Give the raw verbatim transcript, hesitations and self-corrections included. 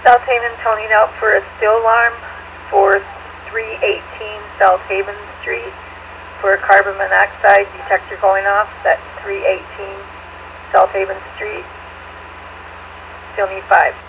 South Haven toning out for a still alarm for three eighteen South Haven Street for a carbon monoxide detector going off. That's three eighteen South Haven Street. Still need five.